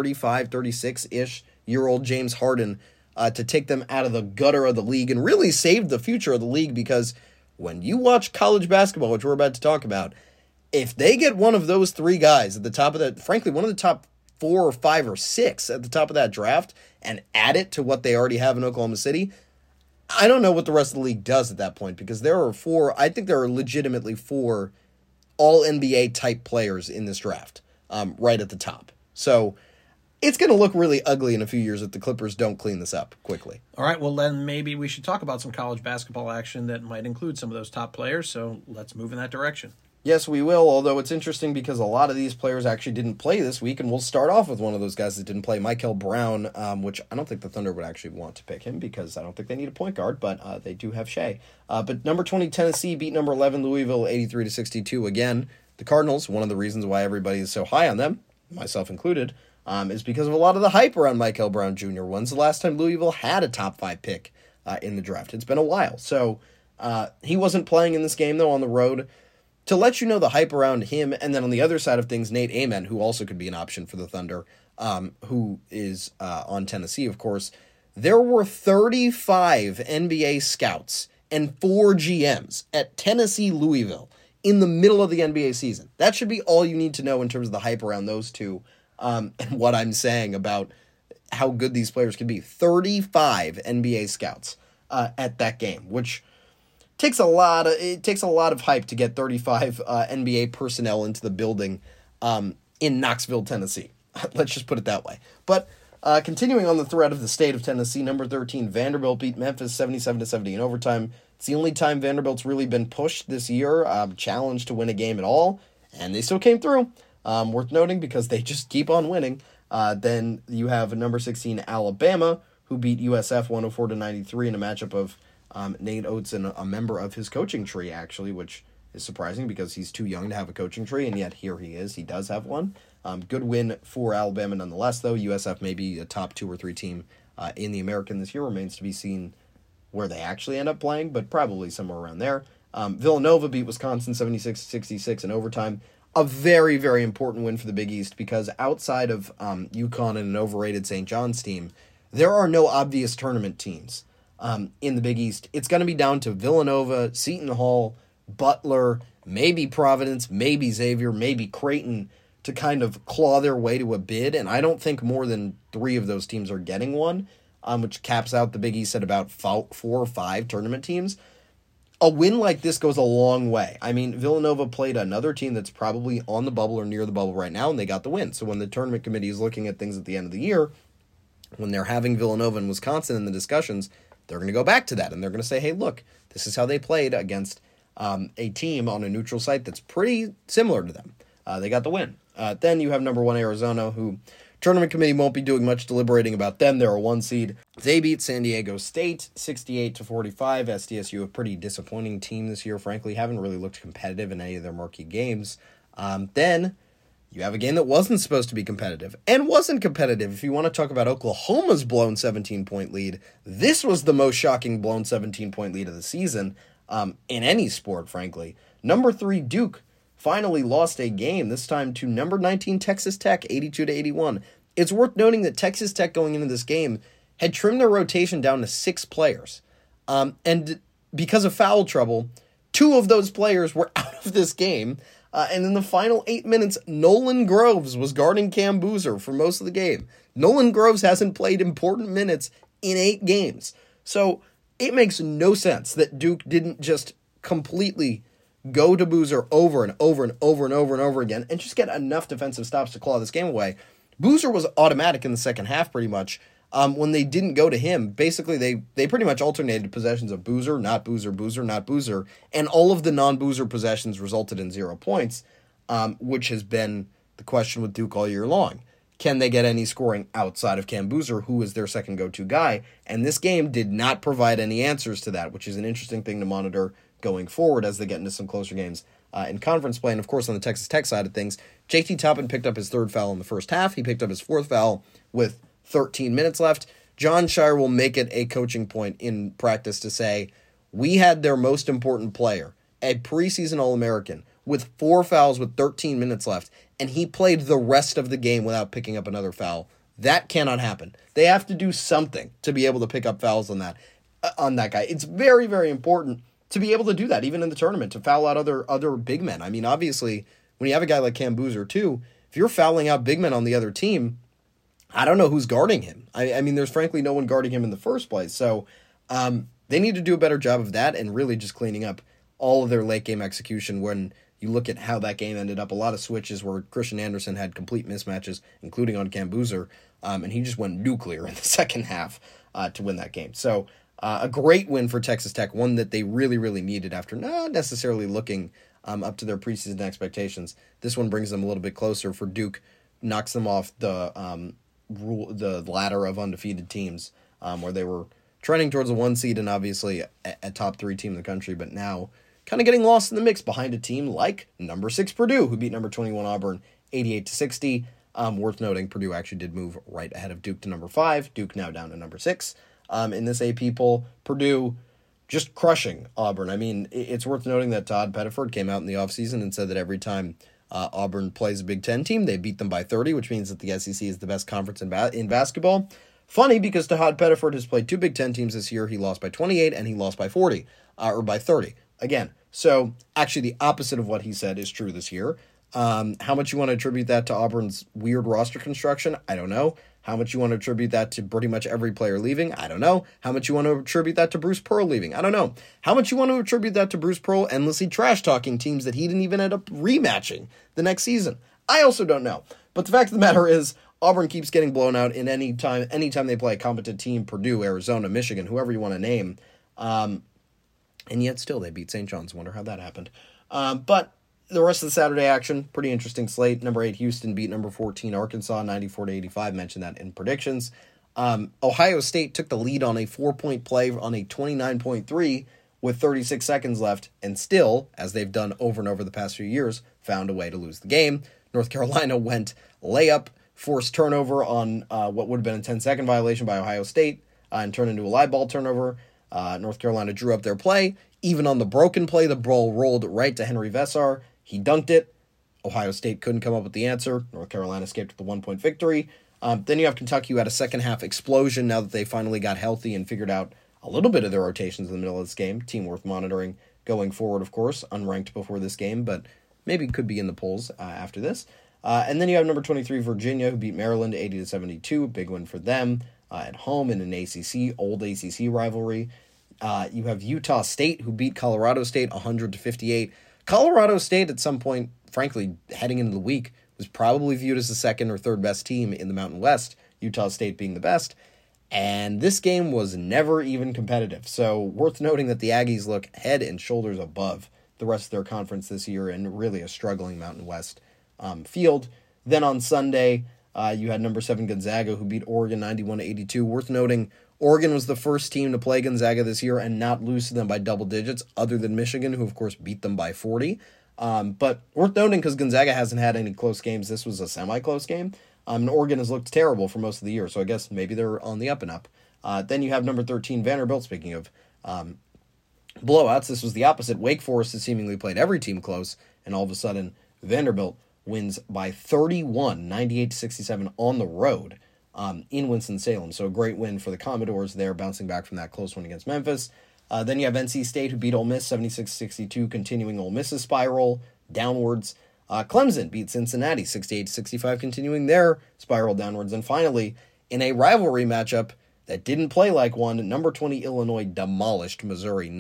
36-ish year old James Harden to take them out of the gutter of the league and really save the future of the league, because when you watch college basketball, which we're about to talk about, if they get one of those 3 guys at the top of that, frankly, one of the top 4 or 5 or 6 at the top of that draft and add it to what they already have in Oklahoma City, I don't know what the rest of the league does at that point, because there are legitimately 4 all NBA type players in this draft, right at the top. So it's going to look really ugly in a few years if the Clippers don't clean this up quickly. All right, well then maybe we should talk about some college basketball action that might include some of those top players, so let's move in that direction. Yes, we will, although it's interesting because a lot of these players actually didn't play this week, and we'll start off with one of those guys that didn't play, Michael Brown, which I don't think the Thunder would actually want to pick him because I don't think they need a point guard, but they do have Shea. But number 20, Tennessee, beat number 11, Louisville, 83-62. Again, the Cardinals, one of the reasons why everybody is so high on them, myself included, is because of a lot of the hype around Michael Brown Jr. When's the last time Louisville had a top 5 pick in the draft? It's been a while. So he wasn't playing in this game, though, on the road. To let you know the hype around him, and then on the other side of things, Nate Amen, who also could be an option for the Thunder, who is on Tennessee, of course. There were 35 NBA scouts and 4 GMs at Tennessee Louisville in the middle of the NBA season. That should be all you need to know in terms of the hype around those two, and what I'm saying about how good these players can be. 35 NBA scouts at that game, which takes a lot of hype to get 35 NBA personnel into the building in Knoxville, Tennessee. Let's just put it that way. But continuing on the thread of the state of Tennessee, number 13, Vanderbilt beat Memphis 77-70 in overtime. It's the only time Vanderbilt's really been pushed this year, challenged to win a game at all, and they still came through. Worth noting because they just keep on winning. Then you have number 16, Alabama, who beat USF 104-93 in a matchup of Nate Oates and a member of his coaching tree, actually, which is surprising because he's too young to have a coaching tree, and yet here he is. He does have one. Good win for Alabama nonetheless, though. USF may be a top 2 or 3 team in the American this year. Remains to be seen where they actually end up playing, but probably somewhere around there. Villanova beat Wisconsin 76-66 in overtime. A very, very important win for the Big East because outside of UConn and an overrated St. John's team, there are no obvious tournament teams in the Big East. It's going to be down to Villanova, Seton Hall, Butler, maybe Providence, maybe Xavier, maybe Creighton, to kind of claw their way to a bid, and I don't think more than 3 of those teams are getting one, which caps out the Big East at about 4 or 5 tournament teams. A win like this goes a long way. I mean, Villanova played another team that's probably on the bubble or near the bubble right now, and they got the win. So when the tournament committee is looking at things at the end of the year, when they're having Villanova and Wisconsin in the discussions, they're going to go back to that, and they're going to say, hey, look, this is how they played against a team on a neutral site that's pretty similar to them. They got the win. Then you have number 1 Arizona, who tournament committee won't be doing much deliberating about them. They're a 1 seed. They beat San Diego State 68-45. SDSU, a pretty disappointing team this year, frankly. Haven't really looked competitive in any of their marquee games. Then you have a game that wasn't supposed to be competitive and wasn't competitive. If you want to talk about Oklahoma's blown 17-point lead, this was the most shocking blown 17-point lead of the season in any sport, frankly. Number 3 Duke finally lost a game, this time to number 19 Texas Tech, 82-81. It's worth noting that Texas Tech going into this game had trimmed their rotation down to 6 players. And because of foul trouble, 2 of those players were out of this game. And in the final 8 minutes, Nolan Groves was guarding Cam Boozer for most of the game. Nolan Groves hasn't played important minutes in 8 games. So it makes no sense that Duke didn't just completely go to Boozer over and over and over and over and over again and just get enough defensive stops to claw this game away. Boozer was automatic in the second half pretty much. When they didn't go to him, basically they pretty much alternated possessions of Boozer, not Boozer, Boozer, not Boozer, and all of the non-Boozer possessions resulted in 0 points, which has been the question with Duke all year long. Can they get any scoring outside of Cam Boozer, who is their second go-to guy? And this game did not provide any answers to that, which is an interesting thing to monitor going forward as they get into some closer games in conference play. And, of course, on the Texas Tech side of things, JT Toppin picked up his 3rd foul in the first half. He picked up his 4th foul with 13 minutes left. Jon Scheyer will make it a coaching point in practice to say, we had their most important player, a preseason All-American, with 4 fouls with 13 minutes left, and he played the rest of the game without picking up another foul. That cannot happen. They have to do something to be able to pick up fouls on that guy. It's very, very important to be able to do that, even in the tournament, to foul out other big men. I mean, obviously, when you have a guy like Cam Boozer, too, if you're fouling out big men on the other team, I don't know who's guarding him. I mean, there's frankly no one guarding him in the first place. So they need to do a better job of that and really just cleaning up all of their late game execution. When you look at how that game ended up, a lot of switches where Christian Anderson had complete mismatches, including on Cam Boozer, and he just went nuclear in the second half to win that game. So a great win for Texas Tech, one that they really, really needed after not necessarily looking up to their preseason expectations. This one brings them a little bit closer for Duke, knocks them off the ladder of undefeated teams, where they were trending towards a 1 seed and obviously a top 3 team in the country, but now kind of getting lost in the mix behind a team like number 6 Purdue, who beat number 21 Auburn 88-60. Worth noting, Purdue actually did move right ahead of Duke to number 5. Duke now down to number 6. In this AP poll, Purdue just crushing Auburn. I mean, it's worth noting that Todd Pettiford came out in the offseason and said that every time Auburn plays a Big Ten team, they beat them by 30, which means that the SEC is the best conference in basketball. Funny, because Todd Pettiford has played 2 Big Ten teams this year. He lost by 28 and he lost by 40, or by 30. Again, so actually the opposite of what he said is true this year. How much you want to attribute that to Auburn's weird roster construction? I don't know. How much you want to attribute that to pretty much every player leaving? I don't know. How much you want to attribute that to Bruce Pearl leaving? I don't know. How much you want to attribute that to Bruce Pearl endlessly trash-talking teams that he didn't even end up rematching the next season? I also don't know. But the fact of the matter is, Auburn keeps getting blown out in anytime they play a competent team, Purdue, Arizona, Michigan, whoever you want to name. And yet still they beat St. John's. Wonder how that happened. But the rest of the Saturday action, pretty interesting slate. Number 8 Houston beat number 14 Arkansas 94-85. Mentioned that in predictions. Ohio State took the lead on a 4-point play on a 29-point three with 36 seconds left, and still, as they've done over and over the past few years, found a way to lose the game. North Carolina went layup, forced turnover on what would have been a 10-second violation by Ohio State, and turned into a live ball turnover. North Carolina drew up their play. Even on the broken play, the ball rolled right to Henry Vessar. He dunked it. Ohio State couldn't come up with the answer. North Carolina escaped with the 1-point victory. Then you have Kentucky, who had a second-half explosion now that they finally got healthy and figured out a little bit of their rotations in the middle of this game. Team worth monitoring going forward, of course. Unranked before this game, but maybe could be in the polls after this. And then you have number 23, Virginia, who beat Maryland 80-72. Big win for them at home in an old ACC rivalry. You have Utah State, who beat Colorado State 100-58. Colorado State, at some point, frankly, heading into the week, was probably viewed as the second or third best team in the Mountain West, Utah State being the best. And this game was never even competitive. So worth noting that the Aggies look head and shoulders above the rest of their conference this year in really a struggling Mountain West field. Then on Sunday, you had number 7 Gonzaga, who beat Oregon 91-82. Worth noting, Oregon was the first team to play Gonzaga this year and not lose to them by double digits, other than Michigan, who of course beat them by 40. But worth noting, because Gonzaga hasn't had any close games, this was a semi-close game. And Oregon has looked terrible for most of the year, so I guess maybe they're on the up and up. Then you have number 13 Vanderbilt. Speaking of blowouts, this was the opposite. Wake Forest has seemingly played every team close, and all of a sudden Vanderbilt wins by 31, 98-67 on the road in Winston-Salem. So a great win for the Commodores there, bouncing back from that close one against Memphis. Then you have NC State, who beat Ole Miss 76-62, continuing Ole Miss's spiral downwards. Clemson beat Cincinnati 68-65, continuing their spiral downwards. And finally, in a rivalry matchup that didn't play like one, number 20 Illinois demolished Missouri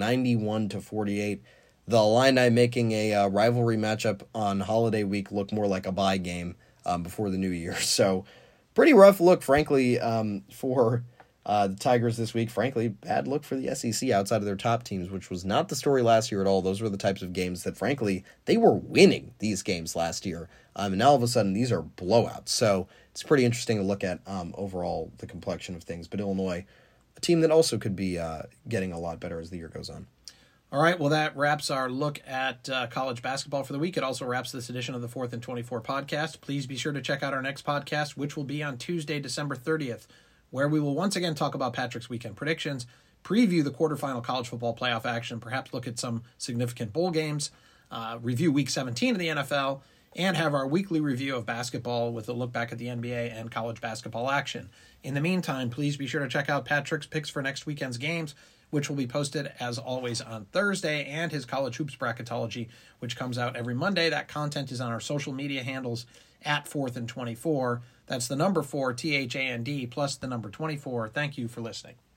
91-48. The Illini making a rivalry matchup on holiday week look more like a bye game before the new year. So pretty rough look, frankly, for the Tigers this week. Frankly, bad look for the SEC outside of their top teams, which was not the story last year at all. Those were the types of games that, frankly, they were winning these games last year. And now all of a sudden, these are blowouts. So it's pretty interesting to look at overall the complexion of things. But Illinois, a team that also could be getting a lot better as the year goes on. All right, well, that wraps our look at college basketball for the week. It also wraps this edition of the 4th and 24 podcast. Please be sure to check out our next podcast, which will be on Tuesday, December 30th, where we will once again talk about Patrick's weekend predictions, preview the quarterfinal college football playoff action, perhaps look at some significant bowl games, review Week 17 of the NFL, and have our weekly review of basketball with a look back at the NBA and college basketball action. In the meantime, please be sure to check out Patrick's picks for next weekend's games, which will be posted, as always, on Thursday, and his College Hoops Bracketology, which comes out every Monday. That content is on our social media handles at 4th and 24. That's the number 4, THAND, plus the number 24. Thank you for listening.